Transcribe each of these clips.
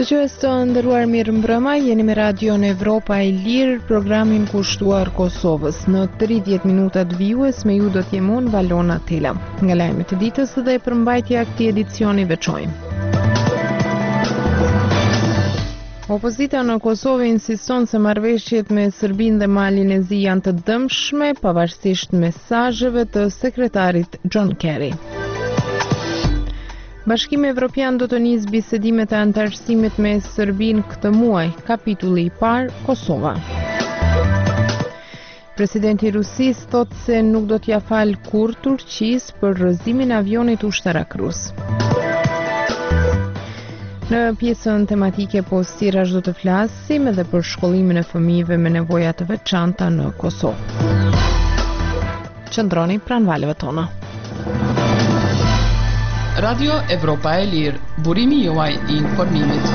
Dëgjues të nderuar, mirëmbrëma, jeni me radion Evropa e Lirë, programin kushtuar Kosovës. Në 30 minutat vijues me ju do t'jem unë, Valona Tela. Nga lajmet e ditës dhe përmbajtja e këtij edicioni veçojmë. Opozita në Kosovë insiston se marrëveshjet me Serbinë dhe Malin e Zi janë të dëmshme, pavarësisht mesazheve të sekretarit John Kerry. Bashkimi Evropian do të nisë bisedimet e antarësimit me Serbinë këtë muaj, kapitulli i parë, Kosova. Presidenti i Rusisë thotë se nuk do t'ia falë kurrë Turqisë për rrëzimin e avionit ushtarak rus. Në pjesën tematike post-tirash do të flasim edhe për shkollimin e fëmijëve me nevoja të veçanta në Kosovë. Qëndroni pranë valeve tona. Radio Evropa e Lirë, burimi juaj i informimit.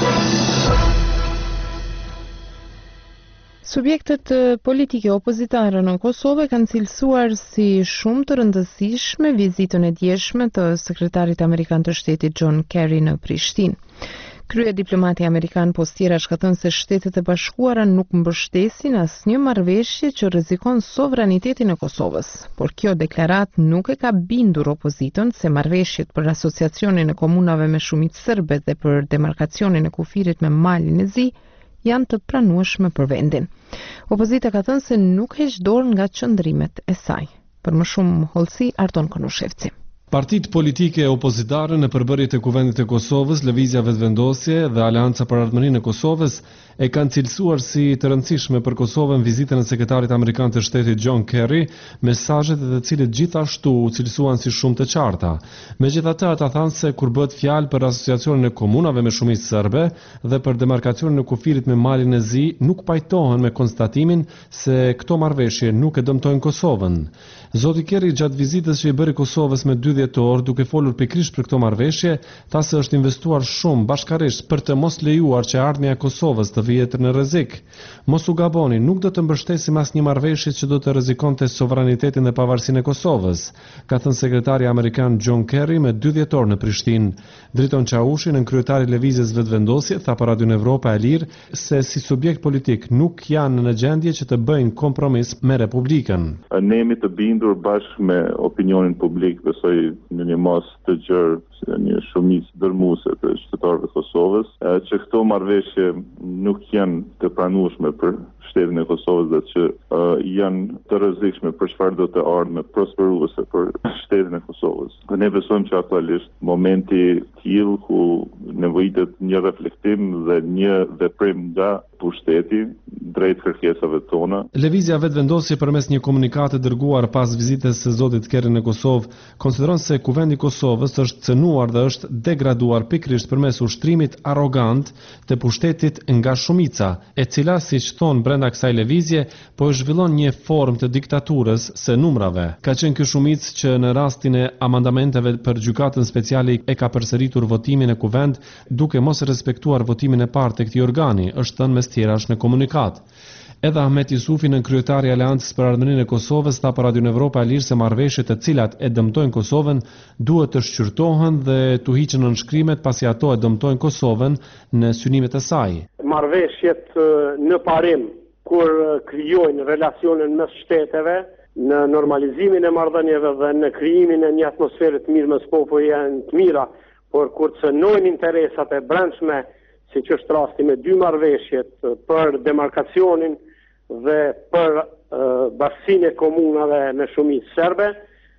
Subjektet politike opozitare në Kosovë kanë cilësuar si shumë të rëndësishme vizitën e djeshme të sekretarit amerikan të shtetit John Kerry në Prishtinë. Krye diplomati amerikan post-tirash ka thënë se Shtetet e Bashkuara nuk mbështesin asnjë marrëveshje që rrezikon sovranitetin e Kosovës, por kjo deklarat nuk e ka bindur opozitën se marrëveshjet për asociacionin e komunave me shumicë serbe dhe për demarkacionin e kufirit me Malin e Zi janë të pranueshme për vendin. Opozita ka thënë se nuk heq dorë nga qëndrimet e saj. Për më shumë hollësi, Arton Konushevci. Partitë politike opozitare në përbërjet e kuvendit e Kosovës, Lëvizja Vetëvendosje dhe Aleanca për Ardhmërinë e Kosovës e kanë cilësuar si të rëndësishme për Kosovën vizitën e sekretarit amerikan të shtetit John Kerry, mesazhet e të cilët gjithashtu u cilësuan si shumë të qarta. Megjithatë, ata thanë se kur bëhet fjalë për asociacionin e komunave me shumicë serbe dhe për demarkacionin e kufirit me Malin e Zi, nuk pajtohen me konstatimin se këto marrëveshje nuk e dëmtojnë Kosovën. Zoti Kerry gjatë vizitës që i bëri Kosovës me 2 dhjetor, duke folur pikërisht për këto marrëveshje, tha se është investuar shumë bashkërisht për të mos lejuar që ardhmja e Kosovës të vijë në rrezik. Mos u gaboni, nuk do të mbështesim asnjë marrëveshje që do të rrezikonte sovranitetin dhe pavarësinë e Kosovës, ka thënë sekretari amerikan John Kerry me 2 dhjetor në Prishtinë. Driton Çaushi, kryetari i Lëvizjes Vetëvendosje, tha për Radion Evropa e Lirë se si subjekt politik nuk janë në gjendje që të bëjnë kompromis me Republikën. Ne jemi të bindur bashkë me opinionin publik, besoj në një mas të gjerë, një shumicë dërmuese të qytetarëve të Kosovës, që këto marrëveshje nuk janë të pranueshme për shtetin e Kosovës dhe që janë të rrezikshme për çfarë do të ardhmë prosperuese për shtetin e Kosovës. Ne besojmë që aktualisht momenti tillë ku nevojitet një reflektim dhe një veprim nga pushteti drejt kërkesave tona. Lëvizja Vetëvendosje përmes një komunikati dërguar pas vizitës së zotit Kerry në Kosovë konsideron se kuvendi i Kosovës është cënuar dhe është degraduar pikërisht përmes ushtrimit arrogant të pushtetit nga shumica, e cila, siç thon brenda kësaj lëvizje, po e zhvillon një formë të diktaturës së numrave. Ka qenë ky shumicë që në rastin e amandamenteve për gjykatën speciale e ka përsëritur votimin e kuvend duke mos respektuar votimin e parë të këtij organi, është thënë mes tjerash në komunikat. Edhe Ahmet Jusufi, kryetari i Aleancës për Ardhmërinë e Kosovës, tha për Radion Evropa e Lirë se marrëveshjet të cilat e dëmtojnë Kosovën duhet të shqyrtohen dhe të hiqen në nënshkrimet pasi ato e dëmtojnë Kosovën në synimet e saj. Marrëveshjet në parim kur krijojnë relacionin mes shteteve, në normalizimin e marrëdhënieve dhe në krijimin e një atmosfere të mirë mes popujve janë të mira, por kur cënojnë interesat e brendshme, siç është rasti me 2 marrëveshjet për demarkacionin dhe për bashkinë e komunave me shumicë serbe,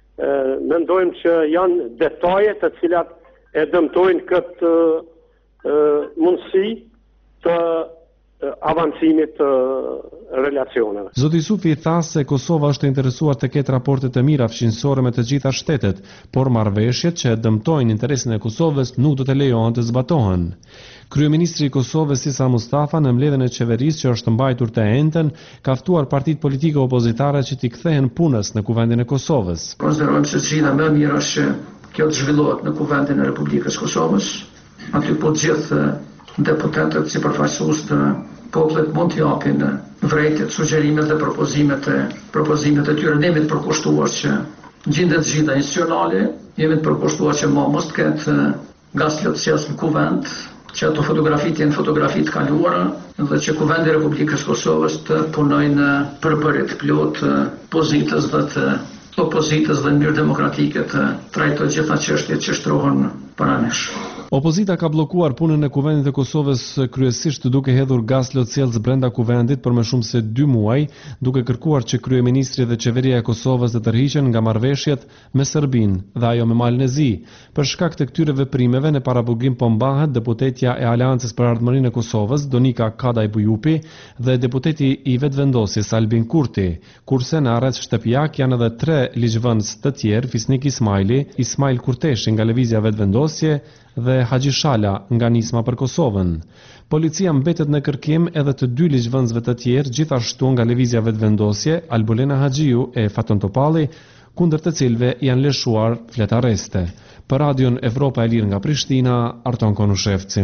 mendojmë që janë detaje të cilat e dëmtojnë këtë mundësi të avancimit të relacioneve. Zoti Jusufi tha se Kosova është interesuar të ketë raporte të mira fqinjësore me të gjitha shtetet, por marrëveshjet që dëmtojnë interesin e Kosovës nuk do të lejohen të zbatohen. Kryeministri i Kosovës Isa Mustafa në mbledhjen e qeverisë që është mbajtur të enten, ka ftuar partitë politike opozitare që t'i kthehen punës në kuvendin e Kosovës. Konsiderojmë se zgjidhja më e mirë është që kjo të zhvillohet në kuvendin e Republikës Kosovës, aty po të gjithë deputetët si përfaqësues të popullit mund të japin vërejtjet, sugjerimet dhe propozimet e tyre. Ne jemi të përkushtuar që gjendet zgjidhja institucionale, jemi të përkushtuar që mos të ketë nga slotësias në kuvend, që ato fotografitë janë fotografitë kaluara dhe që Kuvendi i Republikës Kosovës të punojnë përbërje të plotë pozitës dhe të opozitës dhe në mënyrë demokratike të trajtojë gjitha çështjet që shtrohen para nesh. Opozita ka bllokuar punën e Kuvendit të Kosovës kryesisht duke hedhur gaz lotësielës brenda kuvendit për më shumë se 2 muaj, duke kërkuar që kryeministri dhe qeveria e Kosovës të tërhiqen nga marrëveshjet me Serbinë dhe ajo me Malën e Zi. Për shkak të këtyre veprimeve në parabugim po mbahet deputetja e Aleancës për Ardhmërinë e Kosovës, Donika Kadaj Bujupi, dhe deputeti i vetvendosjes Albin Kurti, kurse në Arrec Shtepjak janë edhe 3 ligjvënës të tjerë, Fisnik Ismaili, Ismail Kurteshi nga Lëvizja Vetvendosje dhe Haxhi Shala nga Nisma për Kosovën. Policia mbetet në kërkim edhe të 2 ligjvënësve të tjerë, gjithashtu nga Lëvizja Vetvendosje, Albulena Haxhiu e Faton Topalli, kundër të cilëve janë lëshuar flet arreste. Për Radion Evropa e Lirë nga Prishtina, Arton Konushevci.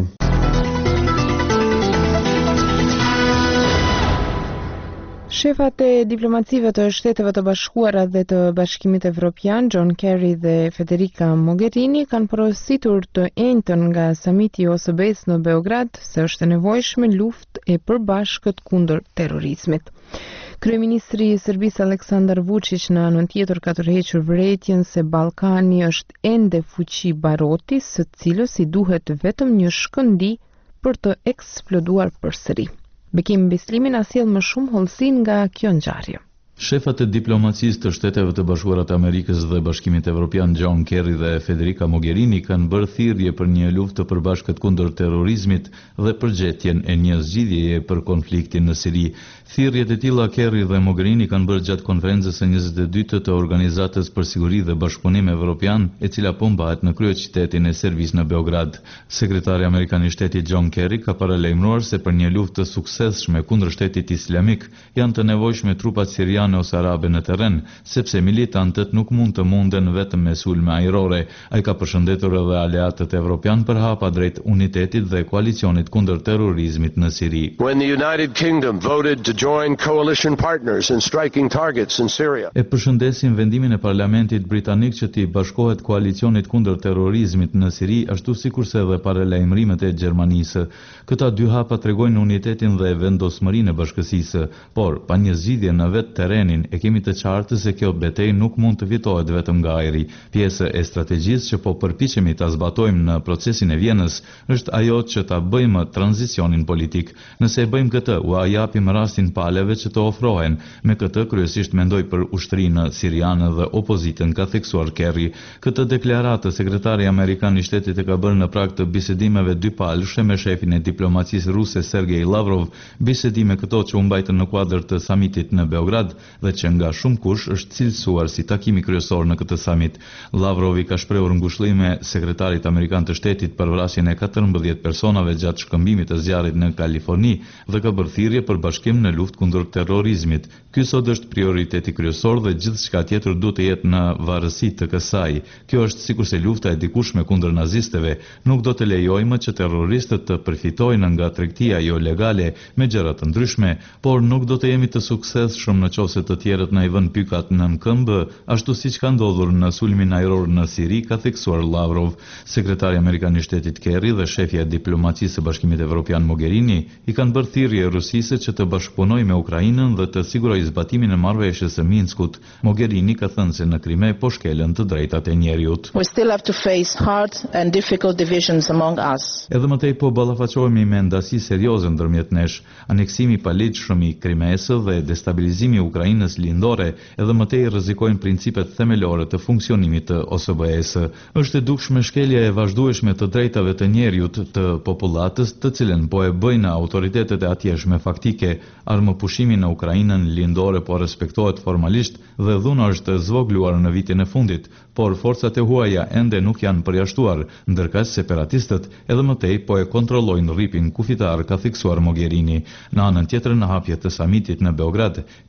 Shefat e diplomacive të Shteteve të Bashkuara dhe të Bashkimit Evropian, John Kerry dhe Federica Mogherini, kanë porositur të njëjtën nga samiti i OSBE-s në Beograd se është e nevojshme luftë e përbashkët kundër terrorizmit. Kryeministri i Serbisë Aleksandar Vučić në anën tjetër ka tërhequr vërejtjen se Ballkani është ende fuqi baroti, së cilës i duhet vetëm një shkëndi për të eksploduar përsëri. Bekim Bislimi na sjell më shumë hollësi nga kjo ngjarje. Shefat e diplomacisë të Shteteve të Bashkuara të Amerikës dhe Bashkimit Evropian John Kerry dhe Federica Mogherini kanë bërë thirrje për një luftë të përbashkët kundër terrorizmit dhe përgjetjen e një zgjidhjeje për konfliktin në Siri. Thirrjet e tilla Kerry dhe Mogherini kanë bërë gjatë konferencës së 22 të Organizatës për Siguri dhe Bashkëpunim Evropian, e cila po mbahet në kryeqytetin e Serbisë në Beograd. Sekretari amerikan i shtetit John Kerry ka paralajmëruar se për një luftë të suksesshme kundër shtetit islamik janë të nevojshme trupat siriane ose arabe në terren, sepse militantët nuk mund të munden vetëm me sulme ajrore. Ai ka përshëndetur edhe aleatët evropian për hapa drejt unitetit dhe koalicionit kundër terrorizmit në Siri. When the United Kingdom voted to join coalition partners in striking targets in Syria. E përshëndesim vendimin e Parlamentit britanik që t'i bashkohet koalicionit kundër terrorizmit në Siri, ashtu sikurse edhe paralajmërimet e Gjermanisë. Këta 2 hapa tregojnë unitetin dhe vendosmërinë e bashkësisë, por pa një zgjidhje në vetë terrenin, e kemi të qartë se kjo betejë nuk mund të fitohet vetëm nga ajri. Pjesë e strategjisë që po përpiqemi ta zbatojmë në procesin e Vienës është ajo që ta bëjmë tranzicionin politik. Nëse e bëjmë këtë, u japim rastin paleve që të ofrohen. Me këtë kryesisht mendoj për ushtrinë siriane dhe opozitën, ka theksuar Kerry. Këtë deklaratë sekretari amerikan i shtetit e ka bërë në prag të bisedimeve dypalëshe me shefin e diplomacisë ruse Sergej Lavrov, bisedime këto që u mbajtën në kuadër të samitit në Beograd dhe që nga shumë kush është cilësuar si takimi kryesor në këtë samit. Lavrov i ka shprehur ngushëllime sekretarit amerikan të shtetit për vrasjen e 14 personave gjatë shkëmbimit të zjarrit në Kaliforni dhe ka bërë thirrje për bashkim në luftë kundër terrorizmit. Ky sot është prioriteti kryesor dhe gjithçka tjetër duhet të jetë në varësi të kësaj. Kjo është sikurse lufta e dikushme kundër nazistëve. Nuk do të lejojmë që terroristët të përfitojnë nga tregtia jo legale me gjëra të ndryshme, por nuk do të jemi të suksesshëm nëse të tjerët na i vënë pykat nën këmbë, ashtu siç ka ndodhur në sulmin ajror në Siri, ka theksuar Lavrov. Sekretari amerikan i shtetit Kerry dhe shefja e diplomacisë së Bashkimit Evropian Mogherini i kanë bërë thirrje Rusisë që të bashkëpunojë me Ukrainën dhe të sigurojë zbatimin e marrëveshjes së Minskut. Mogherini ka thënë se në Krime po shkelen të drejtat e njerëzit. We still have to face hard and difficult divisions among us. Edhe më tej po ballafaqohemi me ndasi serioze ndërmjet nesh. Aneksimi i paligjshëm i Krimesë dhe destabilizimi i Ukrainës lindore edhe më tej rrezikojnë principet themelore të funksionimit të OSBE-s. Është e dukshme shkelja e vazhdueshme të drejtave të njerëzit të popullatës, të cilën po e bëjnë autoritetet e atjeshme faktike. Armëpushimi në Ukrainën lindore po respektohet formalisht dhe dhuna është zvogluar në vitin e fundit, por forcat e huaja ende nuk janë përjashtuar, ndërkaq separatistët edhe më tej po e kontrollojnë rripin kufitar, ka theksuar Mogherini. Në anën tjetër, në hapje të samitit në Beograd, kryeministri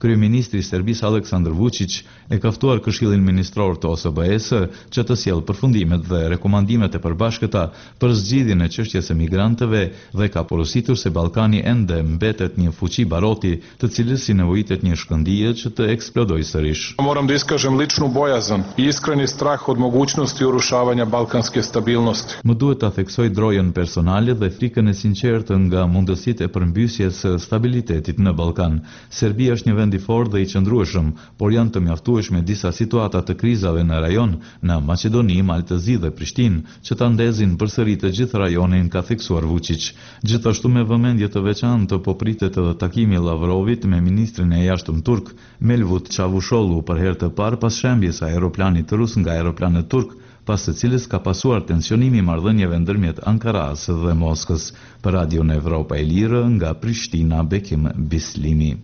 Kryeministri i Serbisë Aleksandar Vučić e ka ftuar Këshillin Ministror të OSBE-s që të sjellë përfundimet dhe rekomandimet e përbashkëta për zgjidhjen e çështjes së migrantëve dhe ka porositur se Ballkani ende mbetet një fuqi baroti, të cilës si nevojitet një shkëndijë që të eksplodojë sërish. Moram da iskažem ličnu bojazan i iskreni strah od mogućnosti urušavanja balkanske stabilnosti. Më duhet ta theksoj drojën personale dhe frikën e sinqertë nga mundësitë e përmbysjes së stabilitetit në Ballkan. Serbia është një vend i fortë dhe i qëndrueshëm, por janë të mjaftueshme disa situata të krizave në rajon, në Maqedoni, Maltëzi dhe Prishtinë, që ta ndezin përsëri të gjithë rajonin, ka theksuar Vučić. Gjithashtu me vëmendje të veçantë po pritet edhe takimi i Lavrovit me ministrin e jashtëm turk, Mevlut Çavuşoğlu, për herë të parë pas shembjes së aeroplanit rus nga aeroplanet turk, pas së cilës ka pasuar tensionimi i marrëdhënieve ndërmjet Ankaras dhe Moskës. Për Radion Evropa e Lirë, nga Prishtina, Bekim Bislimi.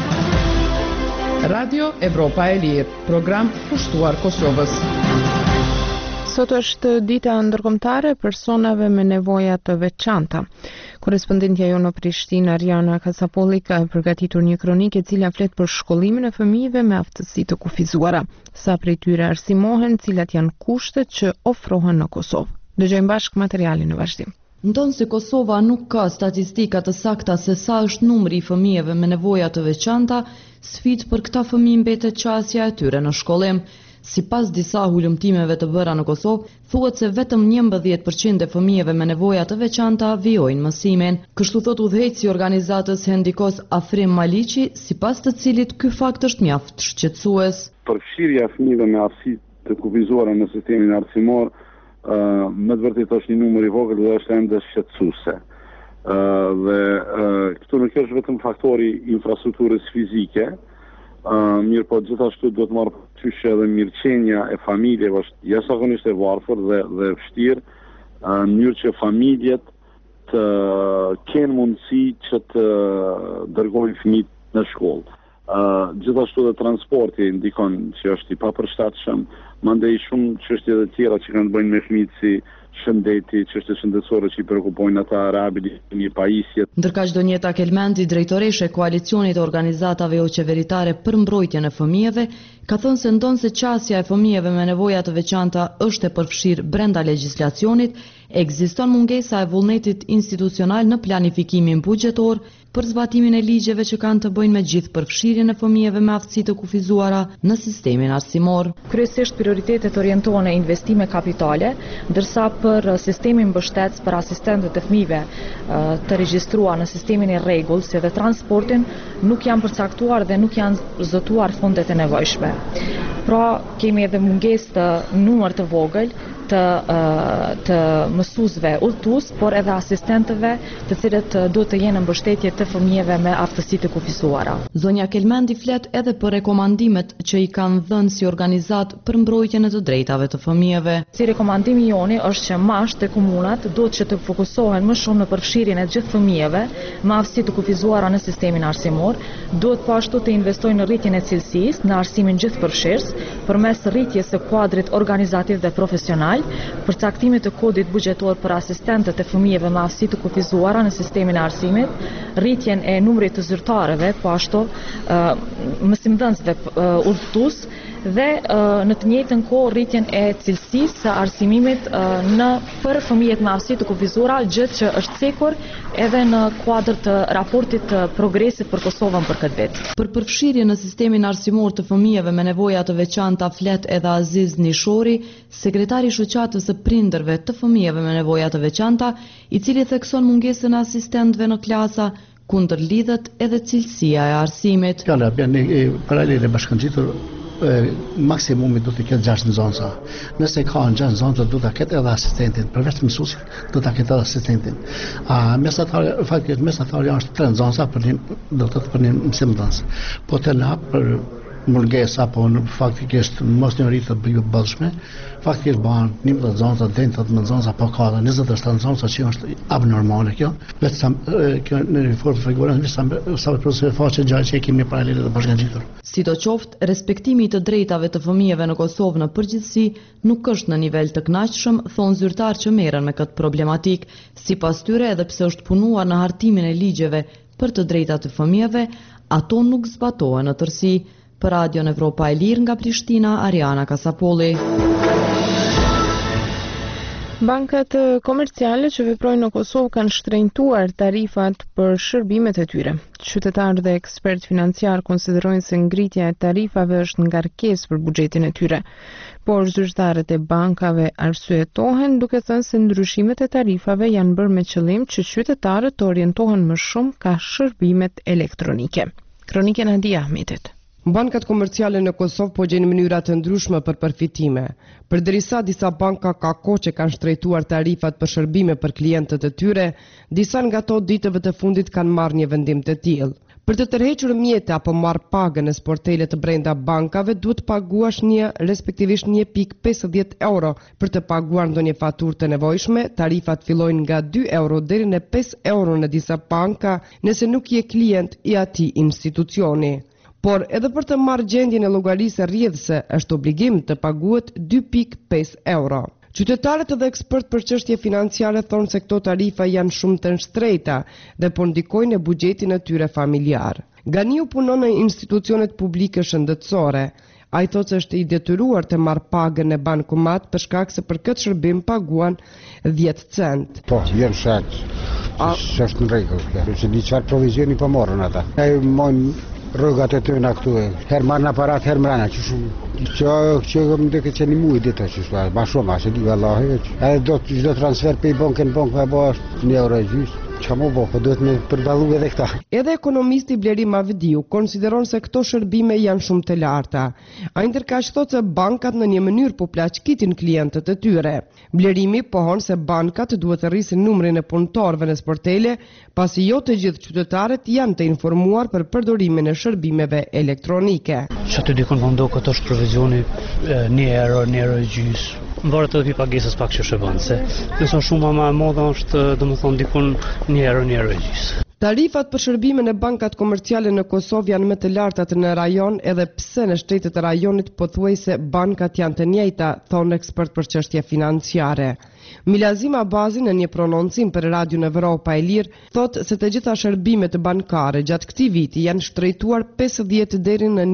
Radio Evropa e Lirë, program kushtuar Kosovës. Sot është dita ndërkombëtare e personave me nevoja të veçanta. Korrespondentja jonë në Prishtinë, Ariana Kasapolli, ka përgatitur një kronikë e cila flet për shkollimin e fëmijëve me aftësi të kufizuara. Sa prej tyre arsimohen, cilat janë kushtet që ofrohen në Kosovë. Dëgjojmë bashkë materialin në vazhdim. Ndonë se Kosova nuk ka statistika të sakta se sa është numri i fëmijëve me nevoja të veçanta, sfidë për këta fëmijë mbetet qasja e tyre në shkollim. Sipas disa hulumtimeve të bëra në Kosovë, thuhet se vetëm 11% e fëmijëve me nevoja të veçanta vijojnë mësimin. Kështu thot udhëheqësi i organizatës Hendikos Afrim Maliqi, sipas të cilit ky fakt është mjaft shqetësues. Përfshirja e fëmijëve me aftësi të kufizuara në sistemin arsimor me të vërtetë është një numër i vogël dhe është ende shqetësuese. Këtu nuk është vetëm faktori infrastrukturës fizike, mirë po gjithashtu do të marrë parasysh edhe mirëqenia e familjeve është jashtëzakonisht e varfër dhe vështirë, në mënyrë që familjet të kenë mundësi që të dërgojnë fëmijët në shkollë. Gjithashtu dhe transporti ndikon që është i papërshtatshëm, mandej shumë çështje të tjera që kanë të bëjnë me fëmijët si shëndeti, çështje shëndetësore që i prekupojnë ata, rehabilitimi, pajisjet. Ndërkaq Donjeta Kelmendi, drejtoreshe e koalicionit të organizatave jo qeveritare për mbrojtjen e fëmijëve, ka thënë se ndonë se qasja e fëmijëve me nevoja të veçanta është e përfshirë brenda legjislacionit, ekziston mungesa e vullnetit institucional në planifikimin buxhetor për zbatimin e ligjeve që kanë të bëjnë me gjithë përfshirjen e fëmijëve me aftësi të kufizuara në sistemin arsimor. Kryesisht prioritetet orientohen në investime kapitale, ndërsa për sistemin mbështetës për asistentët e fëmijëve të regjistruar në sistemin e rregull, si dhe transportin, nuk janë përcaktuar dhe nuk janë zotuar fondet e nevojshme. Pra, kemi edhe mungesë të numër të vogël të mësuesve udhëtues, por edhe asistentëve, të cilët duhet të jenë në mbështetje të fëmijëve me aftësi të kufizuara. Zonja Kelmendi flet edhe për rekomandimet që i kanë dhënë si organizat për mbrojtjen e të drejtave të fëmijëve. Si rekomandimi joni është që mashtë e komunat duhet që të fokusohen më shumë në përfshirjen e gjithë fëmijëve me aftësi të kufizuara në sistemin arsimor, duhet po ashtu të investojnë në rritjen e cilësisë, në arsimin gjithëpërfshirës, përmes rritjes së kuadrit organizativ dhe profesional, përcaktimit të kodit buxhetor për asistentët e fëmijëve me aftësi të kufizuara në sistemin e arsimit, rritjen e numrit të zyrtarëve, po ashtu mësimdhënësve udhëtues dhe në të njëjtën kohë rritjen e cilësisë së arsimimit për fëmijët me aftësi të kufizuara, gjë që është cekur edhe në kuadër të raportit të progresit për Kosovën për këtë vit. Për përfshirje në sistemin arsimor të fëmijëve me nevoja të veçanta flet edhe Aziz Nishori, sekretari i shoqatës së prindërve të fëmijëve me nevoja të veçanta, i cili thekson mungesën e asistentëve në klasa, kundër lidhet edhe cilësia e arsimit. Paralele bashkangjitur maksimumi do të ketë 6 nxënësa. Nëse ka 6 nxënësa do ta ketë edhe asistentin, përveç mësuesit do ta ketë edhe asistentin. Mesatarja është 3 nxënësa për një mësimdhënës. Po të na për mungesa apo faktikisht mos një rritë të ballshme, faktikisht bëhen 11 nxënësa deri në 18 nxënësa po ka 27 nxënësa që është abnormale kjo. Vetëm kjo në reformë rregullore sa për faqe gjë që kemi paralele të bashkangjitur. Sidoqoftë, respektimi i të drejtave të fëmijëve në Kosovë në përgjithësi nuk është në nivel të kënaqshëm, thonë zyrtar që merren me këtë problematik. Sipas tyre, edhe pse është punuar në hartimin e ligjeve për të drejtat të fëmijëve, Ato nuk zbatohen në tërësi. Për Radion Evropa e Lirë nga Prishtina, Ariana Kasapolli. Bankat komerciale që veprojnë në Kosovë kanë shtrenjtuar tarifat për shërbimet e tyre. Qytetarë dhe ekspert financiar konsiderojnë se ngritja e tarifave është ngarkesë për buxhetin e tyre, por zyrtarët e bankave arsyetohen duke thënë se ndryshimet e tarifave janë bërë me qëllim që qytetarët të orientohen më shumë ka shërbimet elektronike. Kronike Nadia Ahmetit. Bankat komerciale në Kosovë po gjejnë mënyra të ndryshme për përfitime. Përderisa disa banka ka kohë që kanë shtrejtuar tarifat për shërbime për klientët e tyre, disa nga ato ditëve të fundit kanë marrë një vendim të tillë. Për të tërhequr mjete apo marrë pagën në sportele të brenda bankave, duhet paguash respektivisht 1.50 euro për të paguar ndonjë faturë të nevojshme. Tarifat fillojnë nga 2 euro deri në 5 euro në disa banka, nëse nuk je klient i atij institucioni. Por edhe për të marrë gjendjen e llogarisë rrjedhëse është obligim të paguhet 2.5 euro. Qytetarët dhe ekspert për çështje financiare thonë se këto tarifa janë shumë të shtrejta dhe po ndikojnë në buxhetin e tyre familjar. Ganiu punon në institucionet publike shëndetësore. Ai thotë se është i detyruar të marrë pagën në bankomat për shkak se për këtë shërbim paguan 10 cent. Po, vjen shaq. Është në rregull kjo. Se di çfarë provizioni po morën ata. Ai rrugat e tyre këtu, herë marrë në aparat, herë mrena, që më duke që një mujë ditë, ma shumë, asë di, vallahi, edhe do çdo transfer për i bankën e bo është 1 euro e gjysë. Qa më bo, po duhet me përballu edhe këta. Edhe ekonomisti Bleri Mavdiu konsideron se këto shërbime janë shumë të larta. Ai ndërkaq thotë se bankat në një mënyrë po plaçkitin klientët e tyre. Blerimi pohon se bankat duhet të rrisin numrin e punëtorëve në sportele, pasi jo të gjithë qytetarët janë të informuar për përdorimin e shërbimeve elektronike. Që të dikon po ndo këtë është provizioni 1 euro e gjysë. Varet edhe pi pagesës pak që shëbën, se nëse shumë më e madhe është domethënë dikon 1 euro e gjysë. Tarifat për shërbimin e bankat komerciale në Kosovë janë më të lartat në rajon, edhe pse në shtetet e rajonit pothuajse bankat janë të njëjta, thonë ekspert për çështje financiare. Milazima Bazi në një prononcim për Radion Evropa e Lirë thotë se të gjitha shërbimet bankare gjatë këtij viti janë shtrejtuar 50 deri në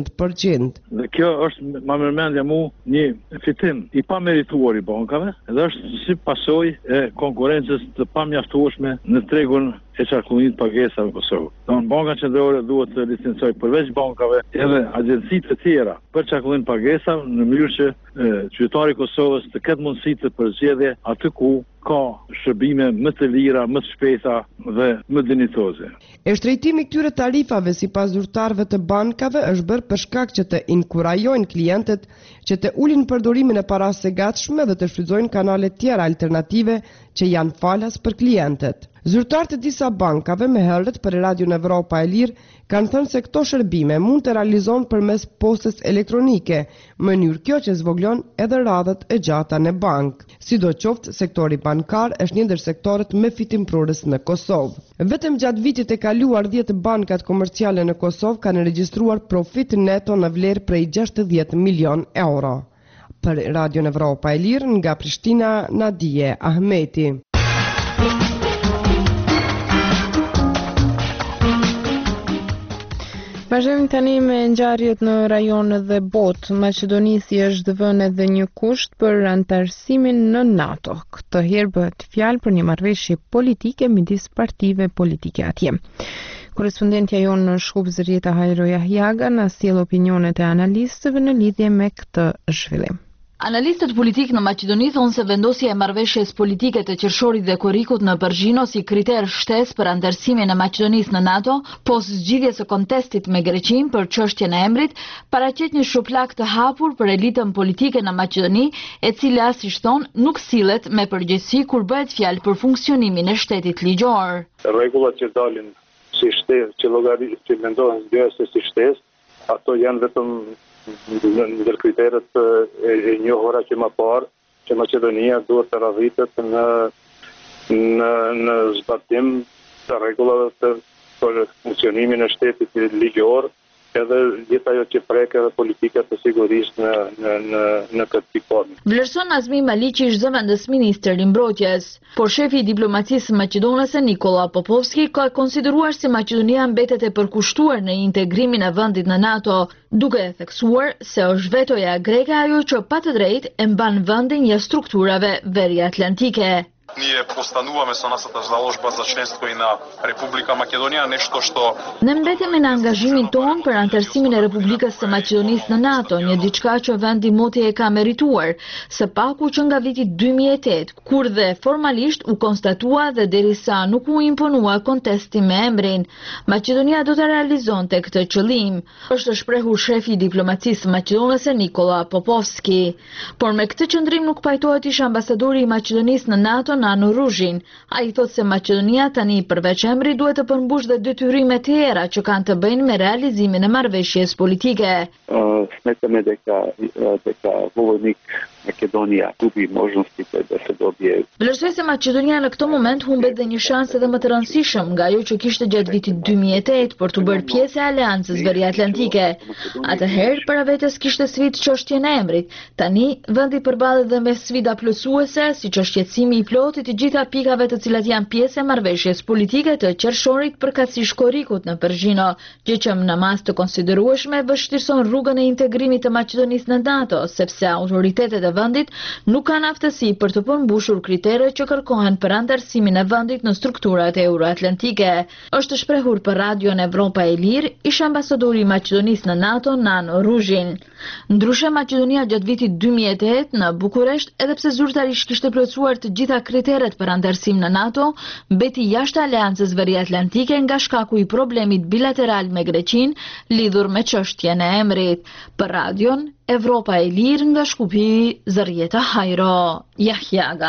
100%. Dhe kjo është më përmendja mu një fitim i pamerituar i bankave, dhe është si pasojë e konkurrencës të pamjaftueshme në tregun e qarkullimit pagesave në Kosovë. Banka qendrore duhet të licencoj përveç bankave edhe agjencitë të tjera për qarkullim pagesave në mënyrë që qytetari i Kosovës të ketë mundësi të përzgjedhje aty ku ka shërbime më të lira, më të shpejta dhe më dinjitoze. Shtrejtimi i këtyre tarifave sipas zyrtarëve të bankave është bërë për shkak që të inkurajojnë klientët që të ulin përdorimin e parave së gatshme dhe të shfrytëzojnë kanale tjera alternative që janë falas për klientët. Zyrtarët e disa bankave me herët për Radion Evropa e Lirë kanë thënë se këto shërbime mund të realizohen përmes postës elektronike, mënyrë kjo që zvoglon edhe radhët e gjata në bank. Sidoqoftë, sektori bankar është një ndër sektorët me fitimprurës në Kosovë. Vetëm gjatë vitit e kaluar 10 bankat komerciale në Kosovë kanë regjistruar profit neto në vlerë prej 60 milion euro. Për Radion Evropa e Lirë nga Prishtina, Nadije Ahmeti. Vazhdojmë tani me ngjarjet në rajonet dhe botë. Maqedonisi është vënë edhe një kusht për antarësimin në NATO. Këtë herë bëhet fjalë për një marrëveshje politike midis partive politike atje. Korrespondentja jonë në Shkup Zërieta Hajro Jahjaga na sjell opinionet e analistëve në lidhje me këtë zhvillim. Analistët politikë në Maqedoni thonë se vendosja e marrëveshjes politike të qershorit dhe korikut në Përgjino si kriter shtesë për antarësimin e Maqedonisë në NATO, pos zgjidhjes së kontestit me Greqinë për çështjen e emrit, paraqet një shuplak të hapur për elitën politike në Maqedoni, e cila, siç thonë, nuk sillet me përgjegjësi kur bëhet fjalë për funksionimin e shtetit ligjor. Rregullat që dalin si shtesë, që mendohen zgjuese si shtesë, ato janë vetëm ndër kriteret e njohura që më parë që Maqedonia duhet të radhitet në zbatim të rregullave për funksionimin e shtetit ligjor, edhe gjithë ajo që prek edhe politikat të sigurisë në këtë pikon. Vlerëson Azmi Maliqi, zëvendës ministër i mbrojtjes, por shefi i diplomacisë maqedonase Nikola Popovski ka konsideruar se Maqedonia mbetet e përkushtuar në integrimin e vendit në NATO, duke e theksuar se është vetoja greke ajo që pa të drejtë e mban vendin jashtë strukturave veriatlantike. Ние постануваме со нашата заложба за членство и на Република Македонија, нешто што Ne mbetemi në angazhimin ton për anëtarësimin e Republikës së Maqedonisë në NATO, një diçka që vendi moti e ka merituar, së paku që nga viti 2008, kur dhe formalisht u konstatua dhe derisa nuk u imponua kontesti me emrin. Maqedonia do të realizonte këtë qëllim, është shprehur shefi i diplomacisë maqedonase Nikola Popovski. Por me këtë qëndrim nuk pajtohet ish ambasadori i Maqedonisë në NATO Nano Ruzhin. Ai thotë se Maqedonia tani përveç emri duhet të përmbush dhe detyrimet tjera që kanë të bëjnë me realizimin e marrëveshjes politike. Smetаме дека Vojnik Makedonia gubi možnostите da se dobije. Vlerësoj se Maqedonia në këtë moment humbet dhe një shans edhe më të rëndësishëm nga ajo që kishte gjatë vitit 2008 për të bërë pjesë e Aleancës Veriatlantike. Atëherë para vetes kishte sfidë çështjen e emrit. Tani vendi përballet dhe me sfida plotësuese, siç është shqetësimi i plotit të gjitha pikave të cilat janë pjesë e marrëveshjes politike të qershorit përkatësisht Korrikut në Pergjino, gjë që në mas të konsiderueshme vështirëson rrugën e integrimit të Maqedonisë në NATO, sepse autoritetet e vendit nuk kanë aftësi për të përmbushur kriteret që kërkohen për anëtarësimin e vendit në strukturat euroatlantike. Është shprehur për Radion Evropa e Lirë ish ambasadori i Maqedonisë në NATO Nano Ruzhin. Ndryshe Maqedonia gjatë vitit 2008 në Bukuresht, edhe pse zyrtarisht kishte plotësuar të gjitha kriteret për anëtarësim në NATO, mbeti jashtë Aleancës Veriatlantike nga shkaku i problemit bilateral me Greqinë lidhur me çështjen e emrit. Për Radion Evropa e Lirë nga Shkupi, Zërjeta Hajro, Jahjaga.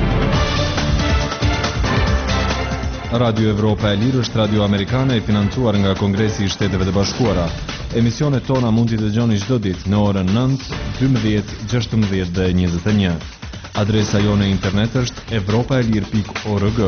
Radio Evropa e Lirë është radio amerikane e financuar nga Kongresi i Shteteve të Bashkuara. Emisionet tona mund t'i dëgjoni çdo ditë në orën 9, 12, 16 dhe 21. Adresa jone internet është evropaelir.org.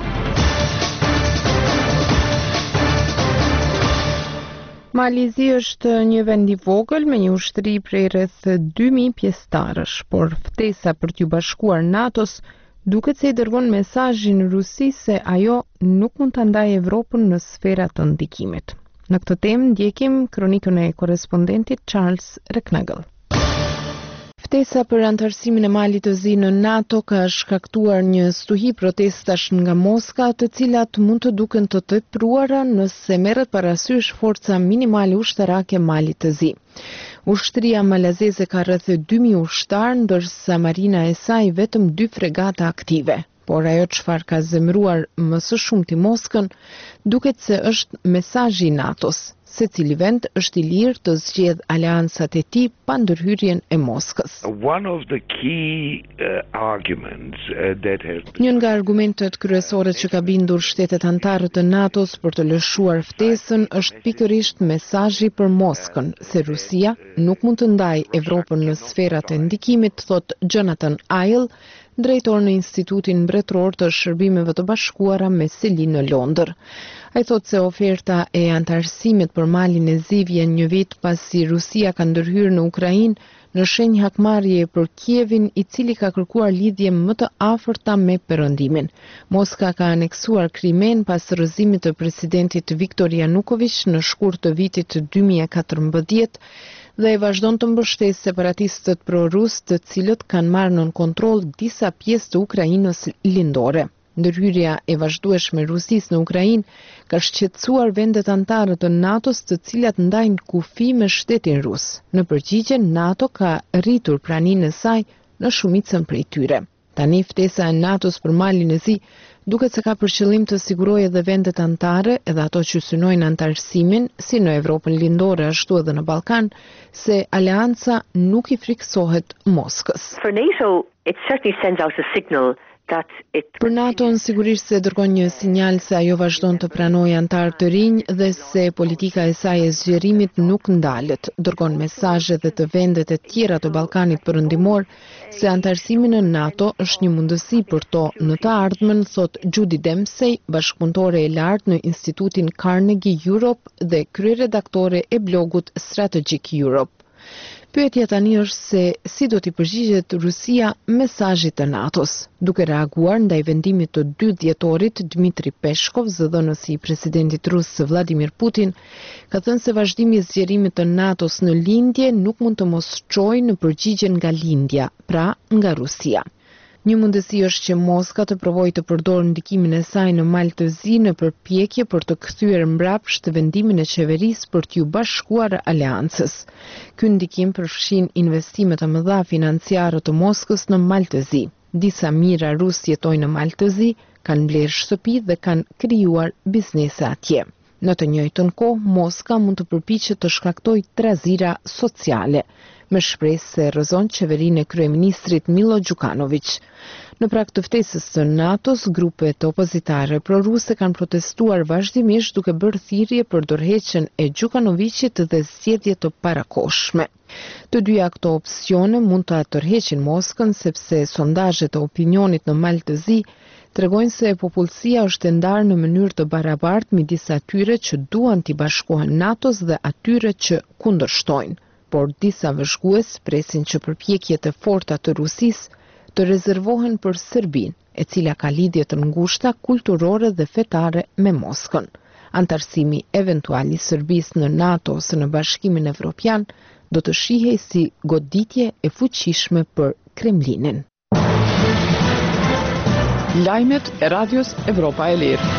Malizi është një vend i vogël me një ushtri prej rreth 2000 pjesëtarësh, por ftesa për t'u bashkuar NATO-s duket se i dërgon mesazhin Rusisë se ajo nuk mund ta ndajë Evropën në sfera të ndikimit. Në këtë temë ndjekim kronikën e korrespondentit Charles Reknagel. Ftesa për anëtarësimin e Malit të Zi në NATO ka shkaktuar një stuhi protestash nga Moska, të cilat mund të duken të tepruara nëse merret parasysh forca minimale ushtarake Malit të Zi. Ushtria malazeze ka rreth 2000 ushtar, ndërsa marina e saj vetëm 2 fregata aktive. Por ajo çfarë ka zemëruar më së shumti Moskën, duket se është mesazhi i NATO-s. Secili vend është i lirë të zgjedh aleancat e tij pa ndërhyrjen e Moskës. Një nga argumentet kryesore që ka bindur shtetet anëtare të NATO-s për të lëshuar ftesën është pikërisht mesazhi për Moskën, se Rusia nuk mund të ndajë Evropën në sferat e ndikimit, thot Jonathan Iles, drejtor në Institutin Mbretëror të Shërbimeve të Bashkuara me seli në Londër. Ai thotë se oferta e anëtarësimit për Malin e Zi vjen një vit pasi Rusia ka ndërhyrë në Ukrainë në shenjë hakmarrje për Kievin, i cili ka kërkuar lidhje më të afërta me Perëndimin. Moska ka aneksuar Krimen pas rrëzimit të presidentit Viktor Yanukovych në shkurt të vitit 2014 dhe e vazhdon të mbështesë separatistët pro-rus, të cilët kanë marrë nën kontroll disa pjesë të Ukrainës lindore. Ndërhyrja e vazhdueshme e Rusisë në Ukrainë ka shqetësuar vendet anëtare të NATO-s, të cilat ndajnë kufi me shtetin rus. Në përgjigje, NATO ka rritur praninë e saj në shumicën prej tyre. Tani ftesa e NATO-s për Malin e Zi duket se ka për qëllim të sigurojë edhe vendet anëtare, edhe ato që synojnë anëtarësimin, si në Evropën lindore ashtu edhe në Ballkan, se aleanca nuk i friksohet Moskës. For NATO, it certainly sends out a signal Për NATO-n sigurisht se dërgon një sinjal se ajo vazhdon të pranojë antarë të rinj dhe se politika e saj e zgjerimit nuk ndalet. Dërgon mesazhe dhe të vendet e tjera të Ballkanit Perëndimor se antarësimi në NATO është një mundësi për to në të ardhmen, thot Judy Dempsey, bashkëpunëtore e lartë në Institutin Carnegie Europe dhe kryeredaktore e blogut Strategic Europe. Pyetja tani është se si do t'i përgjigjet Rusia mesazhit të NATO-s. Duke reaguar ndaj vendimit të 2 dhjetorit, Dmitri Peshkov, zëdhënësi i presidentit rus Vladimir Putin, ka thënë se vazhdimi i zgjerimit të NATO-s në lindje nuk mund të mos çojë në përgjigjen nga lindja, pra nga Rusia. Një mundësi është që Moska të provojë të përdorë ndikimin e saj në Maltëzi në përpjekje për të kthyer mbrapsht vendimin e qeverisë për t'u bashkuar aleancës. Ky ndikim përfshin investime të mëdha financiare të Moskës në Maltëzi. Disa mijëra rus jetojnë në Maltëzi, kanë blerë shtëpi dhe kanë krijuar biznese atje. Në të njëjtën kohë, Moska mund të përpiqet të shkaktojë trazira sociale, me shpresë se rrëzon qeverinë e kryeministrit Milo Đukanović. Në prag të ftesës së NATO-s, grupet opozitare proruse kanë protestuar vazhdimisht duke bërë thirrje për dorëheqjen e Đukanovićit dhe zgjedhje të parakohshme. Të dyja këto opsione mund të tërheqin Moskën sepse sondazhet e opinionit në Maltëzi tregojnë se popullsia është e ndarë në mënyrë të barabartë midis atyre që duan t'i bashkohen NATO-s dhe atyre që kundërshtojnë. Por disa vëzhgues presin që përpjekjet e forta të Rusisë të rezervohen për Serbinë, e cila ka lidhje të ngushta kulturore dhe fetare me Moskën. Antarësimi eventual i Serbisë në NATO ose në Bashkimin Evropian do të shihej si goditje e fuqishme për Kremlinin. Lajmet e Radios Evropa e Lirë.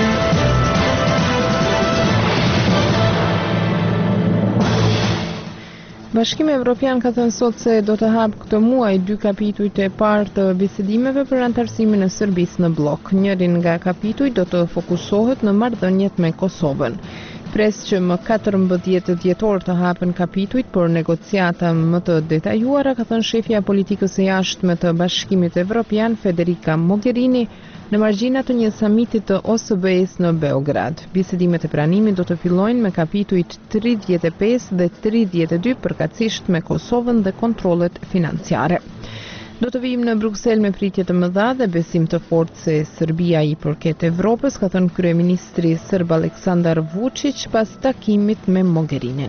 Bashkimi Evropian ka thënë sot se do të hapë këtë muaj 2 kapitujt e parë të bisedimeve për antarësimin e Serbisë në blok. Njërin nga kapituj do të fokusohet në marrëdhëniet me Kosovën. Pres që më 14 dhjetor të hapen kapitujt, por negociata më të detajuara, ka thënë shefja politikës e jashtme të Bashkimit Evropian, Federica Mogherini, në margjinat të një samitit të OSBE-s në Beograd. Bisedimet e pranimit do të fillojnë me kapitujt 35 dhe 32 përkatësisht me Kosovën dhe kontrollet financiare. Do të vijmë në Bruksel me pritje të mëdha dhe besim të fortë se Serbia i përket Evropës, ka thënë kryeministri serb Aleksandar Vučić pas takimit me Mogherinin.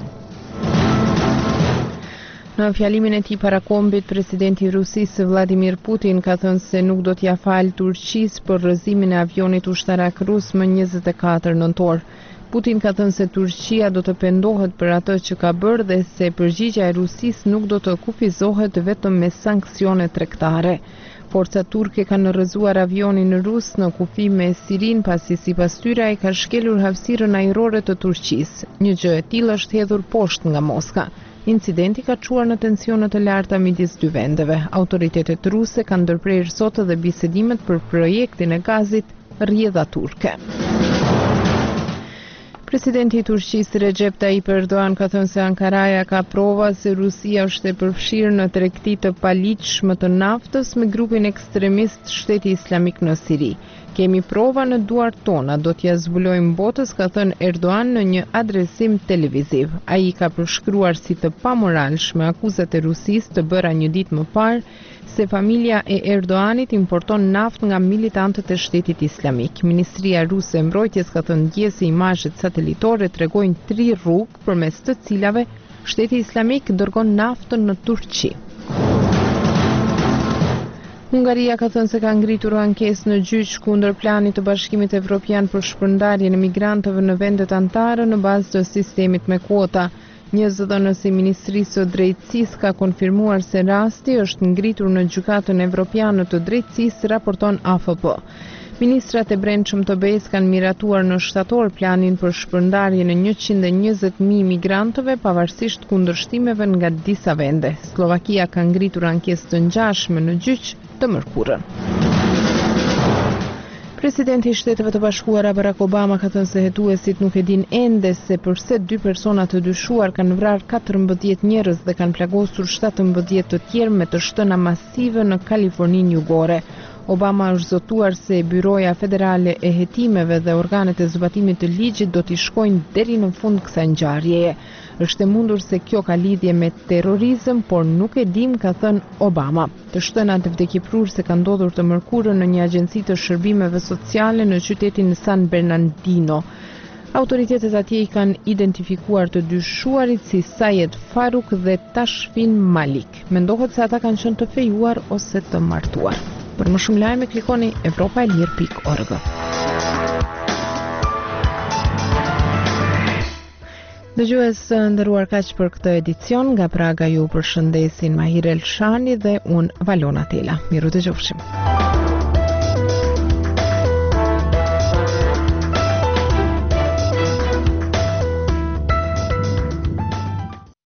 Në fjalimin e tij parakombit, presidenti i Rusisë Vladimir Putin ka thënë se nuk do t'ia falë Turqisë për rrëzimin e avionit ushtarak rus më 24 nëntor. Putin ka thënë se Turqia do të pendohet për atë që ka bërë dhe se përgjigjja e Rusisë nuk do të kufizohet vetëm me sanksione tregtare. Forcat turke kanë rrëzuar avionin rus në kufi me Sirin pasi sipas tyre ai ka shkelur hapësirën ajrore të Turqisë. Një gjë e tillë është hedhur poshtë nga Moska. Incidenti ka çuar në tensione të larta midis dy vendeve. Autoritetet ruse kanë ndërprerë sot edhe bisedimet për projektin e gazit rrjedha turke. Presidenti i Turqisë Recep Tayyip Erdogan ka thënë se Ankaraja ka prova se Rusia është e përfshirë në tregti të paligjshme të naftës me grupin ekstremist Shteti Islamik në Siri. Kemi prova në duart tona, do t'ja zbulojmë botës, ka thënë Erdogan në një adresim televiziv. Ai ka përshkruar si të pamoralshme akuzat e Rusisë të bëra një ditë më parë se familja e Erdoganit importon naftë nga militantët e Shtetit Islamik. Ministria Ruse e Mbrojtjes ka thënë dje se imazhet satelitore tregojnë 3 rrugë përmes të cilave Shteti Islamik dërgon naftën në Turqi. Hungaria ka thënë se ka ngritur ankesë në gjyq kundër planit të Bashkimit Evropian për shpërndarjen e migrantëve në vendet anëtare në bazë të sistemit me kuota. Një zëdhënës i Ministrisë së Drejtësisë ka konfirmuar se rasti është ngritur në Gjykatën Evropiane të Drejtësisë, raporton AFP. Ministrat e brendshëm të BE-s kanë miratuar në shtator planin për shpërndarjen e 120.000 migrantëve pavarësisht kundërshtimeve nga disa vende. Slovakia ka ngritur ankesë të ngjashme në gjyq të mërkurën. Presidenti i Shteteve të Bashkuara Barack Obama ka thënë se hetuesit nuk e din ende se përse 2 persona të dyshuar kanë vrarë 14 njerëz dhe kanë plagosur 17 të tjerë me të shtëna masive në Kaliforninë Jugore. Obama është zotuar se Byroja Federale e Hetimeve dhe organet e zbatimit të ligjit do t'i shkojnë deri në fund kësaj ngjarjeje. Është e mundur se kjo ka lidhje me terrorizëm, por nuk e dim, ka thënë Obama. Të shtënat e vdekjeprurse ka ndodhur të mërkurën në një agjenci të shërbimeve sociale në qytetin San Bernardino. Autoritetet atje i kanë identifikuar të dyshuarit si Sayed Faruk dhe Tashfin Malik. Mendohet se ata kanë qenë të fejuar ose të martuar. Për më shumë lajme klikoni evropaelir.org. Dëgjues nderuar, kaq për këtë edicion. Nga Praga ju përshëndesin Mahir Elshani dhe unë Valona Tela. Miru të qofshim.